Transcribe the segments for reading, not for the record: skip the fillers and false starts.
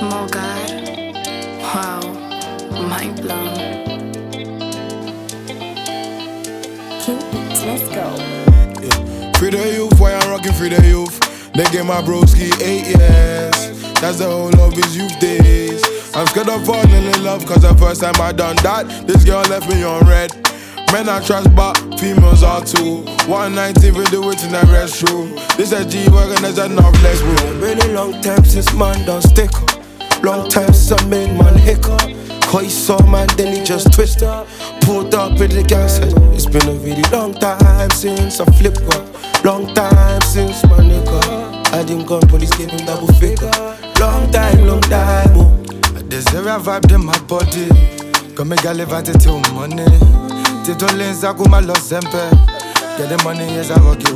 More God. Wow. Mind blown. Let's go. Free the youth, why I'm rocking free the youth. They gave my broski 8 years. That's the whole of his youth days. I'm scared of falling in love, cause the first time I done that, this girl left me on red. Men are trash, but females are too. 119, we do it in the restroom. This a G-Wagon, there's enough legs room. Really long time since man done stick up. Long time since I made man hiccup. Cause he saw man, then he just twisted. Pulled up with the gang, said it's been a really long time since I flipped up. Long time since my nigga had him gone, police gave him double figure. Long time, oh. There's a vibe in my body. Come make a live at it till money. Tito lens, I go my lost sempe. Get the money, yes, I rocky.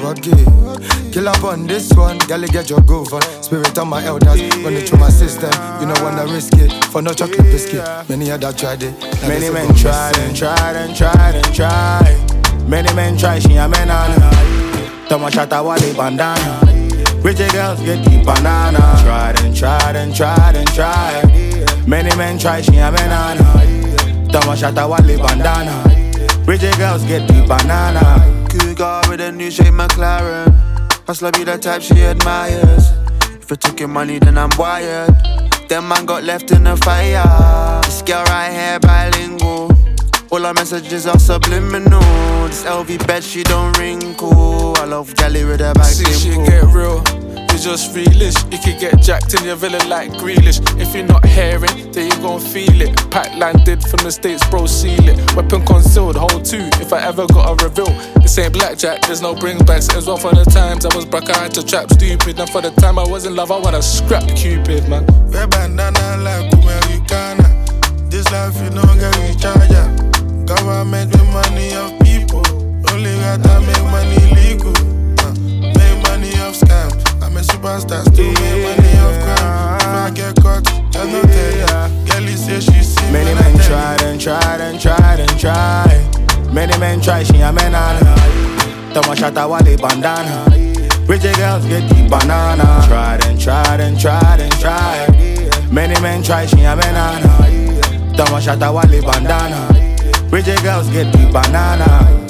Kill up on this one, girl, get your groove on. Spirit on my elders, running through my system. You know wanna risk it, for no chocolate biscuit. Many other tried it. Many men tried and tried and tried and tried. Many men try, she a menana. Toma shata wale bandana. Rich girls get the banana. Tried and tried and tried and tried. Many men try, she a menana. Toma shata wale bandana. Rich girls get the banana. Cougar with a new shape McLaren. Hustler be the type she admires. If I took your money, then I'm wired. Them man got left in the fire. This girl right here bilingual. All our messages are subliminal. This LV bed, she don't wrinkle. I love Gally with her back See shit get real, it's just realish. You can get jacked in your villa like Grealish. If you're not hearing, then you gon' feel it. Pack landed from the States, bro, seal it. Weapon concealed, hold two, if I ever got a reveal. This ain't blackjack, there's no bring backs. As well for the times I was broke, I had to trap stupid. And for the time I was in love, I wanna scrap Cupid, man. We're bandana like Americana. This life you don't get recharger. Government make money off people. Only got to make money legal. Make money off scams. I'm a superstar, still make money off crime. If I get caught, I no tell ya. Girlie say she see Many men tried and tried and tried and tried. Many men try, she a menana. Toma shata wale bandana. Rich girls get the banana. Tried and tried and tried and tried. Many men try, she a menana. Toma shata wale bandana. Rich girls get the banana.